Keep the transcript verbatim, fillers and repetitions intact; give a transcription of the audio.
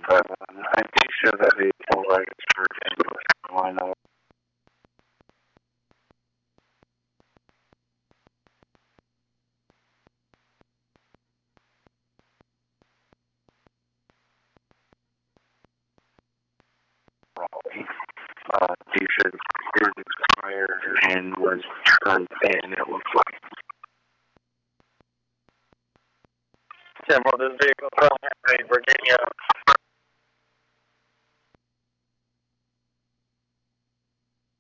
but um, I'm pretty sure that vehicle registered in North Carolina. Raleigh. Uh, T-shirt is expired and was turned in, it looks like. Tim, well, this vehicle from Virginia